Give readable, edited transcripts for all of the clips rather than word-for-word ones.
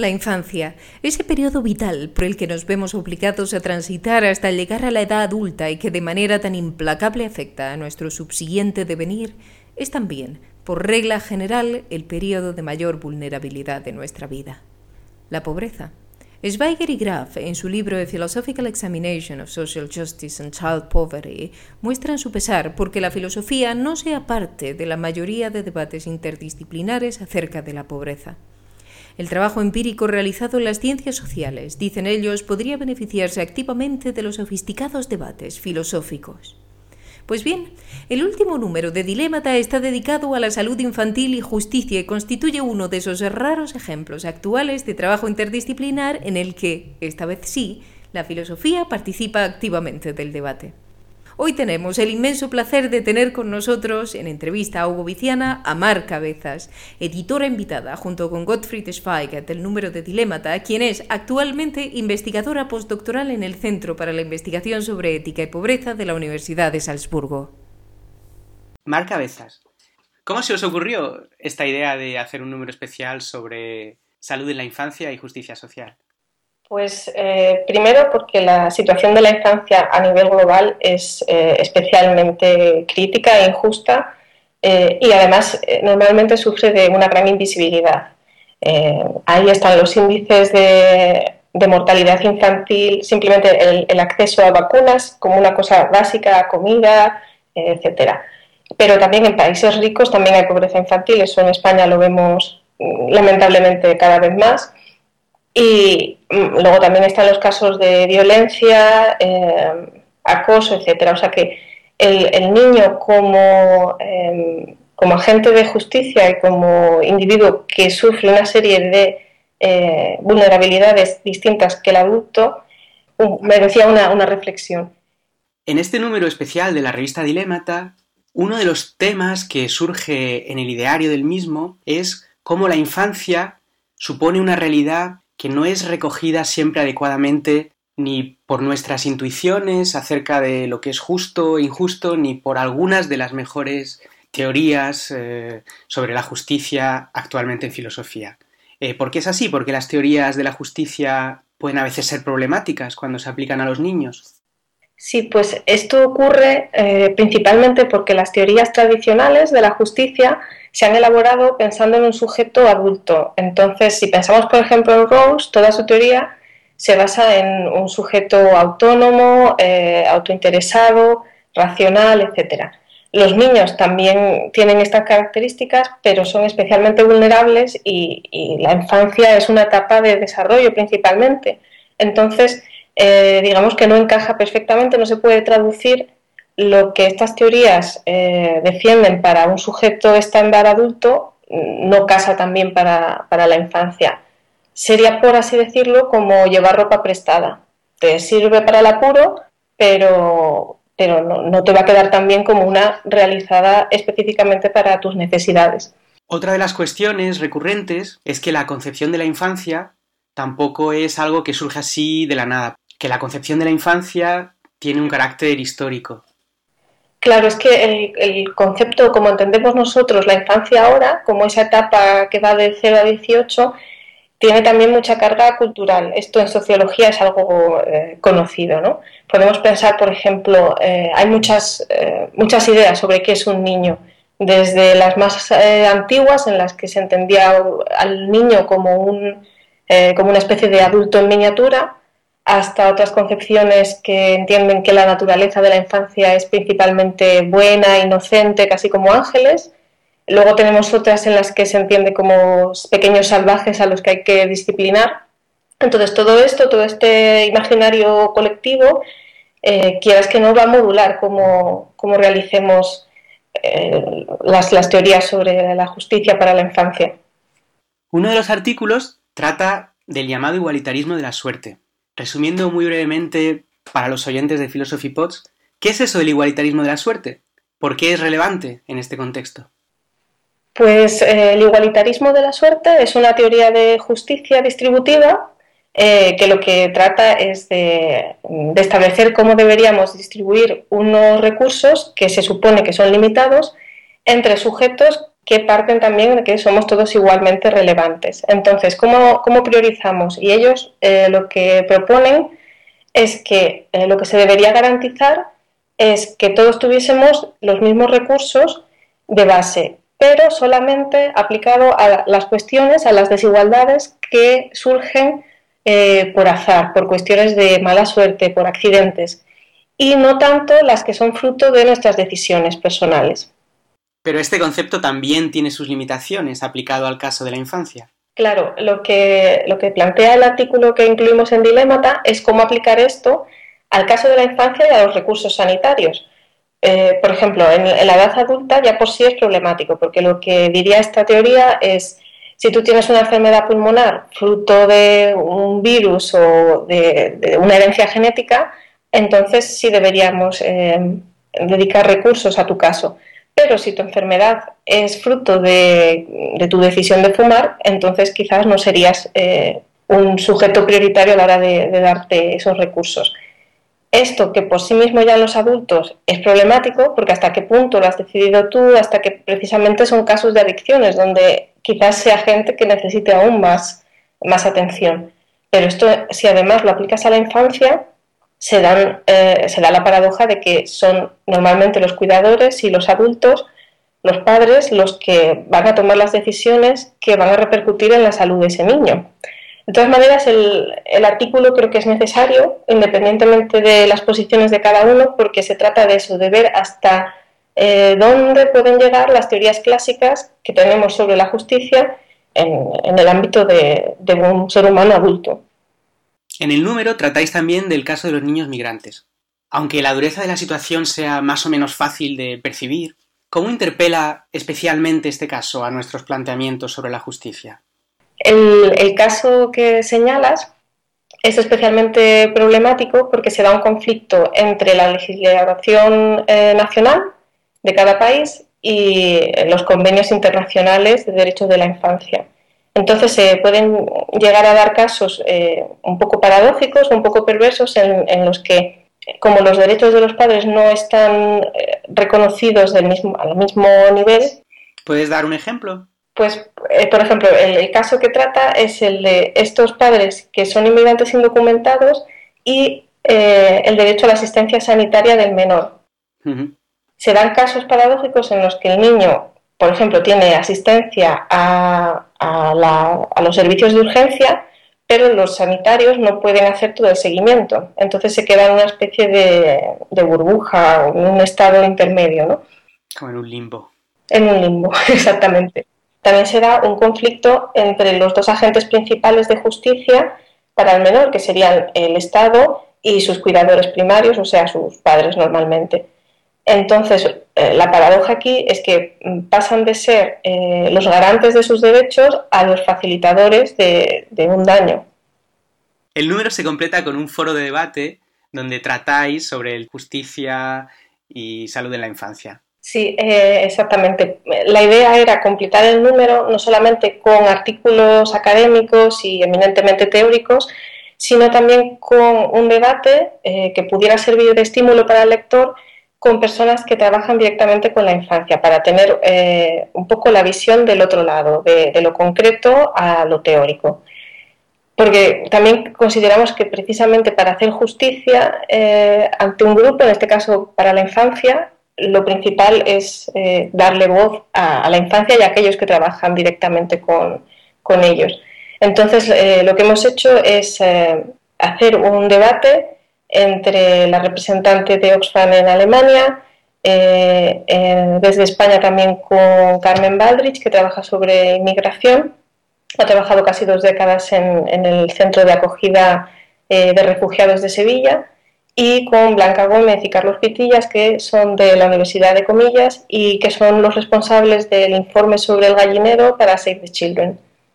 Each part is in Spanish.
La infancia, ese periodo vital por el que nos vemos obligados a transitar hasta llegar a la edad adulta y que de manera tan implacable afecta a nuestro subsiguiente devenir, es también, por regla general, el periodo de mayor vulnerabilidad de nuestra vida. La pobreza. Zweig y Graf, en su libro A Philosophical Examination of Social Justice and Child Poverty, muestran su pesar porque la filosofía no sea parte de la mayoría de debates interdisciplinares acerca de la pobreza. El trabajo empírico realizado en las ciencias sociales, dicen ellos, podría beneficiarse activamente de los sofisticados debates filosóficos. Pues bien, el último número de Dilémata está dedicado a la salud infantil y justicia y constituye uno de esos raros ejemplos actuales de trabajo interdisciplinar en el que, esta vez sí, la filosofía participa activamente del debate. Hoy tenemos el inmenso placer de tener con nosotros, en entrevista a Hugo Viciana, a Mar Cabezas, editora invitada junto con Gottfried Zweig del número de Dilémata, quien es actualmente investigadora postdoctoral en el Centro para la Investigación sobre Ética y Pobreza de la Universidad de Salzburgo. Mar Cabezas, ¿cómo se os ocurrió esta idea de hacer un número especial sobre salud en la infancia y justicia social? Pues primero porque la situación de la infancia a nivel global es especialmente crítica e injusta y además normalmente sufre de una gran invisibilidad. Ahí están los índices de mortalidad infantil, simplemente el acceso a vacunas como una cosa básica, a comida, etcétera. Pero también en países ricos también hay pobreza infantil, eso en España lo vemos lamentablemente cada vez más. Y luego también están los casos de violencia, acoso, etcétera. O sea que el niño como agente de justicia y como individuo que sufre una serie de vulnerabilidades distintas que el adulto merecía una reflexión. En este número especial de la revista Dilémata, uno de los temas que surge en el ideario del mismo es cómo la infancia supone una realidad que no es recogida siempre adecuadamente ni por nuestras intuiciones acerca de lo que es justo e injusto, ni por algunas de las mejores teorías sobre la justicia actualmente en filosofía. ¿Por qué es así? Porque las teorías de la justicia pueden a veces ser problemáticas cuando se aplican a los niños. Sí, pues esto ocurre principalmente porque las teorías tradicionales de la justicia se han elaborado pensando en un sujeto adulto. Entonces, si pensamos, por ejemplo, en Rawls, toda su teoría se basa en un sujeto autónomo, autointeresado, racional, etc. Los niños también tienen estas características, pero son especialmente vulnerables y la infancia es una etapa de desarrollo principalmente. Entonces, digamos que no encaja perfectamente, no se puede traducir lo que estas teorías defienden para un sujeto estándar adulto, no casa también para la infancia. Sería, por así decirlo, como llevar ropa prestada. Te sirve para el apuro, pero no te va a quedar tan bien como una realizada específicamente para tus necesidades. Otra de las cuestiones recurrentes es que la concepción de la infancia tampoco es algo que surge así de la nada, que la concepción de la infancia tiene un carácter histórico. Claro, es que el concepto, como entendemos nosotros, la infancia ahora, como esa etapa que va de 0 a 18, tiene también mucha carga cultural. Esto en sociología es algo conocido, ¿no? Podemos pensar, por ejemplo, hay muchas ideas sobre qué es un niño, desde las más antiguas, en las que se entendía al niño como una especie de adulto en miniatura, hasta otras concepciones que entienden que la naturaleza de la infancia es principalmente buena, inocente, casi como ángeles. Luego tenemos otras en las que se entiende como pequeños salvajes a los que hay que disciplinar. Entonces todo este imaginario colectivo, quieras que no, va a modular cómo realicemos las teorías sobre la justicia para la infancia. Uno de los artículos trata del llamado igualitarismo de la suerte. Resumiendo muy brevemente para los oyentes de Philosophy Pods, ¿qué es eso del igualitarismo de la suerte? ¿Por qué es relevante en este contexto? Pues el igualitarismo de la suerte es una teoría de justicia distributiva que lo que trata es de establecer cómo deberíamos distribuir unos recursos que se supone que son limitados entre sujetos que parten también de que somos todos igualmente relevantes. Entonces, ¿cómo priorizamos? Y ellos lo que proponen es que lo que se debería garantizar es que todos tuviésemos los mismos recursos de base, pero solamente aplicado a las cuestiones, a las desigualdades que surgen por azar, por cuestiones de mala suerte, por accidentes, y no tanto las que son fruto de nuestras decisiones personales. Pero este concepto también tiene sus limitaciones aplicado al caso de la infancia. Claro, lo que plantea el artículo que incluimos en Dilémata es cómo aplicar esto al caso de la infancia y a los recursos sanitarios. Por ejemplo, en la edad adulta ya por sí es problemático, porque lo que diría esta teoría es, si tú tienes una enfermedad pulmonar fruto de un virus o de una herencia genética, entonces sí deberíamos dedicar recursos a tu caso. Pero si tu enfermedad es fruto de tu decisión de fumar, entonces quizás no serías un sujeto prioritario a la hora de darte esos recursos. Esto que por sí mismo ya en los adultos es problemático, porque hasta qué punto lo has decidido tú, hasta que precisamente son casos de adicciones, donde quizás sea gente que necesite aún más atención. Pero esto, si además lo aplicas a la infancia, se da la paradoja de que son normalmente los cuidadores y los adultos, los padres, los que van a tomar las decisiones que van a repercutir en la salud de ese niño. De todas maneras, el artículo creo que es necesario, independientemente de las posiciones de cada uno, porque se trata de eso, de ver hasta dónde pueden llegar las teorías clásicas que tenemos sobre la justicia en el ámbito de un ser humano adulto. En el número tratáis también del caso de los niños migrantes. Aunque la dureza de la situación sea más o menos fácil de percibir, ¿cómo interpela especialmente este caso a nuestros planteamientos sobre la justicia? El caso que señalas es especialmente problemático porque se da un conflicto entre la legislación nacional de cada país y los convenios internacionales de derechos de la infancia. Entonces se pueden llegar a dar casos un poco paradójicos, un poco perversos, en los que, como los derechos de los padres no están reconocidos al mismo nivel. ¿Puedes dar un ejemplo? Pues, por ejemplo, el caso que trata es el de estos padres que son inmigrantes indocumentados y el derecho a la asistencia sanitaria del menor. Uh-huh. Se dan casos paradójicos en los que el niño, por ejemplo, tiene asistencia a los servicios de urgencia, pero los sanitarios no pueden hacer todo el seguimiento. Entonces se queda en una especie de burbuja, en un estado intermedio, ¿no? Como en un limbo. En un limbo, exactamente. También se da un conflicto entre los dos agentes principales de justicia para el menor, que serían el Estado y sus cuidadores primarios, o sea, sus padres normalmente. Entonces, la paradoja aquí es que pasan de ser los garantes de sus derechos a los facilitadores de un daño. El número se completa con un foro de debate donde tratáis sobre justicia y salud en la infancia. Sí, exactamente. La idea era completar el número no solamente con artículos académicos y eminentemente teóricos, sino también con un debate que pudiera servir de estímulo para el lector con personas que trabajan directamente con la infancia, para tener un poco la visión del otro lado, de lo concreto a lo teórico. Porque también consideramos que precisamente para hacer justicia ante un grupo, en este caso para la infancia, lo principal es darle voz a la infancia y a aquellos que trabajan directamente con ellos. Entonces, lo que hemos hecho es hacer un debate entre la representante de Oxfam en Alemania, desde España también con Carmen Baldrich, que trabaja sobre inmigración. Ha trabajado casi 2 décadas en el Centro de Acogida de Refugiados de Sevilla, y con Blanca Gómez y Carlos Pitillas, que son de la Universidad de Comillas y que son los responsables del informe sobre el gallinero para Save the Children.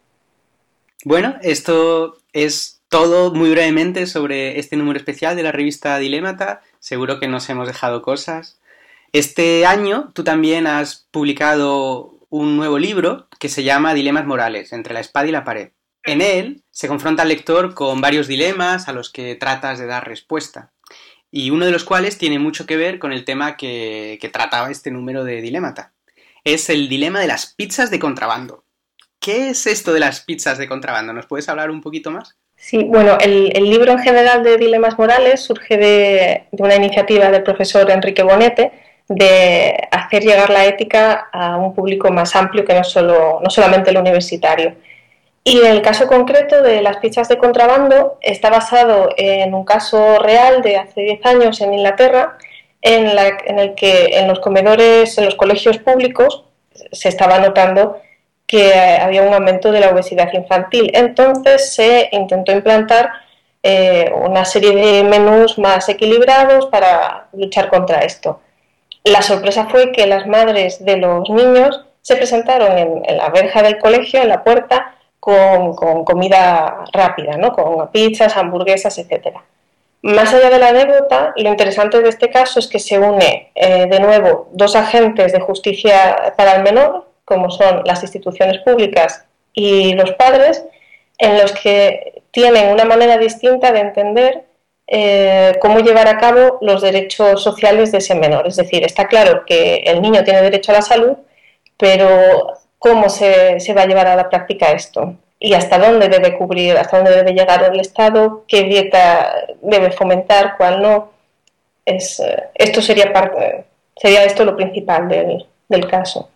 Bueno, esto es todo muy brevemente sobre este número especial de la revista Dilémata. Seguro que nos hemos dejado cosas. Este año tú también has publicado un nuevo libro que se llama Dilemas morales, entre la espada y la pared. En él se confronta al lector con varios dilemas a los que tratas de dar respuesta. Y uno de los cuales tiene mucho que ver con el tema que trataba este número de Dilémata. es el dilema de las pizzas de contrabando. ¿Qué es esto de las pizzas de contrabando? ¿Nos puedes hablar un poquito más? Sí, bueno, el libro en general de dilemas morales surge de una iniciativa del profesor Enrique Bonete de hacer llegar la ética a un público más amplio que no solamente el universitario. Y el caso concreto de las pizzas de contrabando está basado en un caso real de hace 10 años en Inglaterra, en el que en los comedores, en los colegios públicos, se estaba notando que había un aumento de la obesidad infantil. Entonces se intentó implantar una serie de menús más equilibrados para luchar contra esto. La sorpresa fue que las madres de los niños se presentaron en la verja del colegio, en la puerta, con comida rápida, ¿no? Con pizzas, hamburguesas, etc. Más allá de la anécdota, lo interesante de este caso es que se une de nuevo dos agentes de justicia para el menor, como son las instituciones públicas y los padres, en los que tienen una manera distinta de entender cómo llevar a cabo los derechos sociales de ese menor. Es decir, está claro que el niño tiene derecho a la salud, pero ¿cómo se va a llevar a la práctica esto? Y hasta dónde debe cubrir, hasta dónde debe llegar el Estado, qué dieta debe fomentar, cuál no. Sería esto lo principal del caso.